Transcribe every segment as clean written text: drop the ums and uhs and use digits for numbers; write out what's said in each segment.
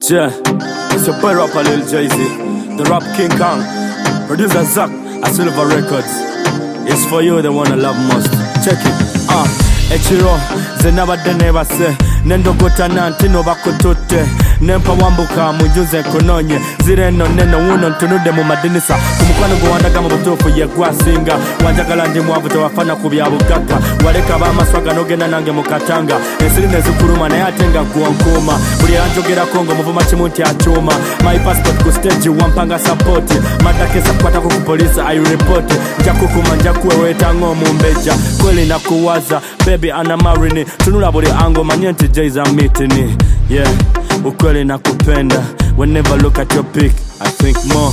Yeah, it's your boy rapper Lil Jay-Z, the rap King Kong, producer Zach at Silver Records. It's for you, the one I love most. Check it. Echiro, zenabadde nebase nendo gotana ntino bakotote nempa wambuka mujuze kononye zire no neno wuno ntunude mu madinisa kumukwano go wandaga mu butofu ye gwasinga wanjagala ndi mwavu tewafana ku bya bugaka waleka ba maswaga nogenda nange mukatanga esirine zikuruma naye atenga gwonkoma buli anjogera kongo muvuma kimunti achoma my passport ku stage wampanga support madakesa kwata ku police I report njakukuma njakuwe wetango mumbeja kweli nakuwaza baby ana marini tunula buli ango manyenti Jay-Z meeting. Yeah, ukweli nakupenda. Whenever look at your pic, I think more.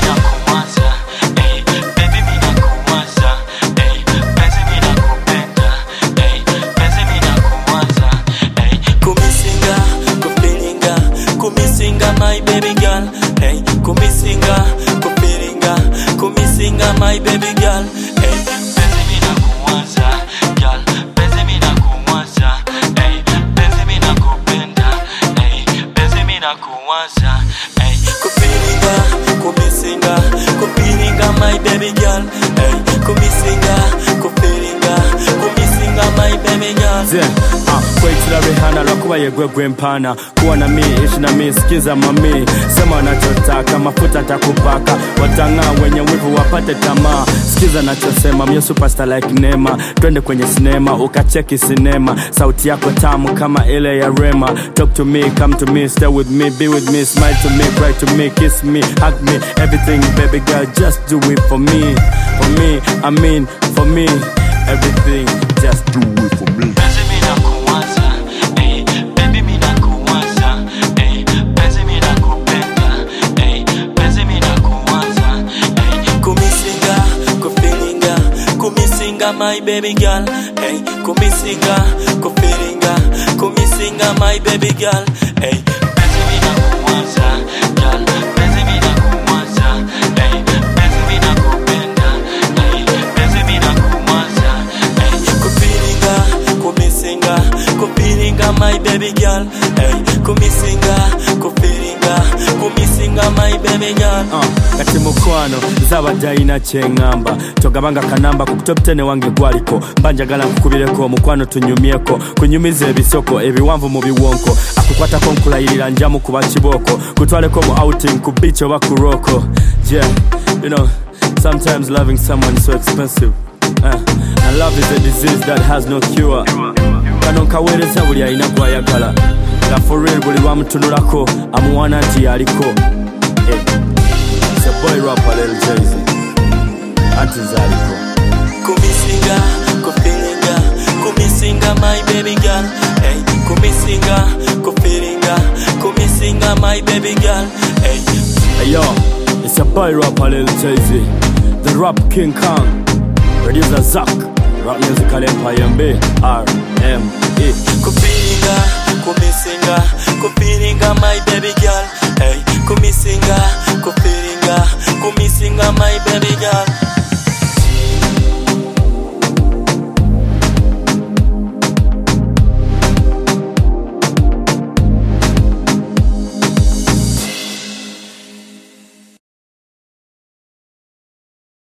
Kumisinga, my baby girl. Hey, kumisinga, kumisinga, my baby girl. Hey, kumisinga, my baby girl. Hey, kumisinga, my baby girl. Yeah, kwaitira Rihanna lwakuba yegwe mpana kuwa na mi, ishi na mi, sikiza mami sema nachotaka, mafuta takupaka watanga wenye wivu wapate tamaa sikiza nachosema, mio superstar like Nema twende kwenye sinema, ukacheki sinema sauti yako tamu kama ile ya Rema talk to me, come to me, stay with me, be with me, smile to me, cry to me, kiss me, hug me, everything baby girl, just do it for me, I mean for me, everything, just do it for me. My baby girl, hey, kumisinga, my baby girl, hey, bezimina kuwaza, girl, bezimina kuwaza, hey, bezimina kupenda, hey, bezimina kuwaza, hey, kumisinga, my baby girl, hey, kumisinga, my baby girl. Kati mukwano zaba jaina chengamba togabanga kanamba ku top 10 wange gwaliko banjagala nkukubireko mukwano tunyumyeko kunyumize ebisoko ebiwanvu mu biwonko akukwata ko nkulayirira njamu kuba kiboko kutwaleko mu outing ku beach oba ku roko. Yeah, you know, sometimes loving someone is so expensive, and love is a disease that has no cure. Kano kawereza buli ayina gwayagala la for real buli wamutunulako amuwana nti yaliko. It's a boy rapper Lil Jay-Z Antizaliko. Kumisinga, my baby girl. Hey, kumisinga, my baby girl. Hey, yo, it's a boy rapper Lil Jay-Z, the rap King Kong, producer Zach, rap musical empire MB RME. Kumisinga, my baby girl. Hey, kumisinga, my baby girl.